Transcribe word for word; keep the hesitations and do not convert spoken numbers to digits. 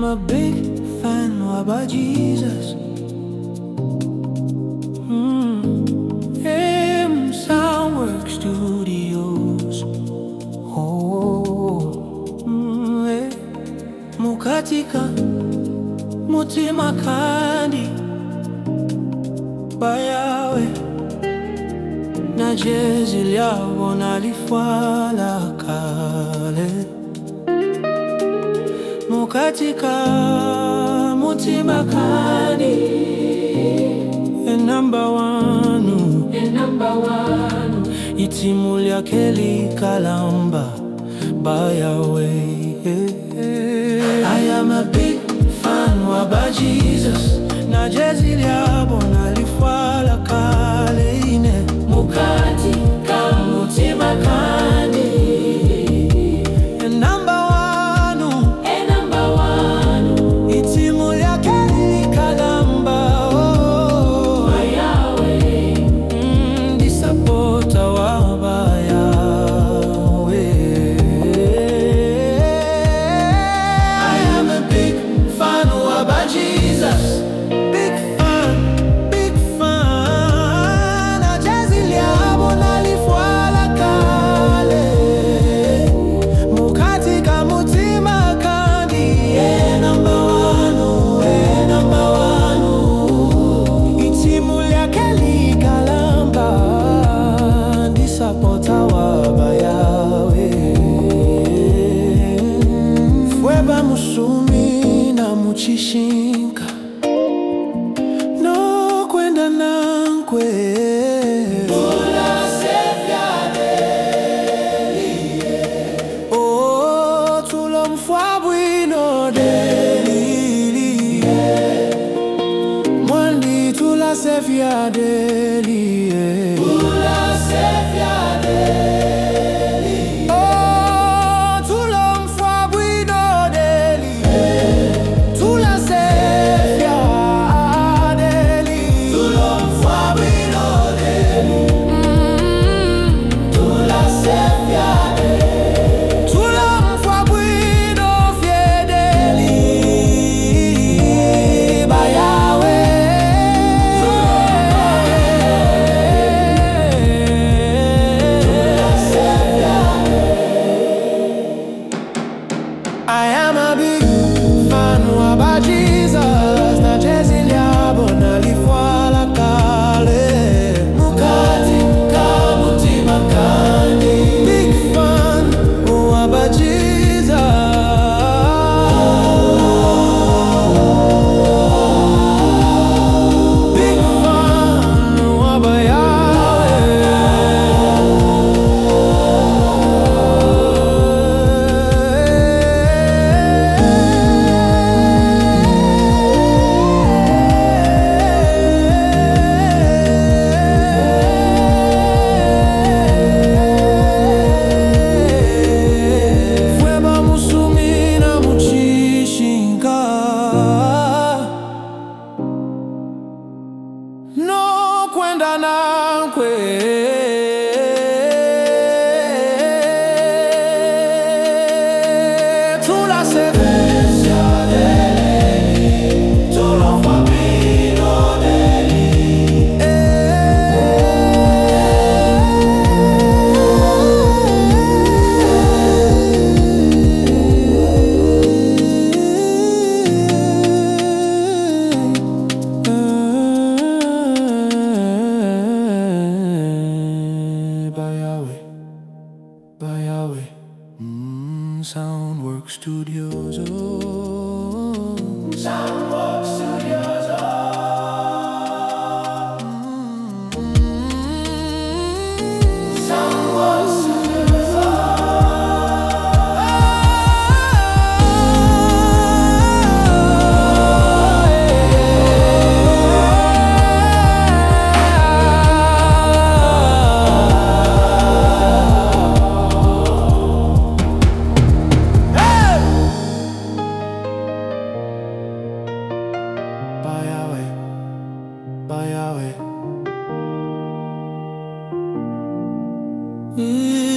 a big fan of Jesus. Mm. M Soundwork Studios. Oh, mm, eh. Mukatika mutima kandi bayawe na jezi lyabo nalifwala kale. Mukatika mutima kandi e number one, e number one. Itimu lyake likalamba bayawe. I am a big fan wa Jesus, na jezi lyabo nalifwala kale ine. Mukatika mutima kandi e number one, e number one. Itimu lyake likalamba oh bayawe. Mm, di supporter wa bayawe. I am a big fan wa Jesus. Big fan, big fan. Na jezi lyabo nalifwala kale. Mukatika mutima kandi e number one, e number one. Itimu lyake likalamba ndi supporter wa bayawe. Fweba musumi na muchishinka no kwenda nankwe. Oh, tulo mfwabwino deli mwandi tula sefya deli. Oh, tulo mfwabwino deli tula sefya deli. Tulo mfwabwino deli tula sefya deli. Tulo mfwabwino fiedeli bayawe. I am a big fan wa Jesus, na jezi lyabo nalifwala kale. Mukatika mutima kandi big fan wa Jesus. Big fan wa bayawe. Fweba musumi na muchishinka no kwenda nankwe. Tula sefya deli tulo mfwabwino deli. Bayawe, bayawe. Mm, Soundwork Studios. Oh, Soundwork Studios. Oh, Soundwork Studios. Bayawe, bayawe.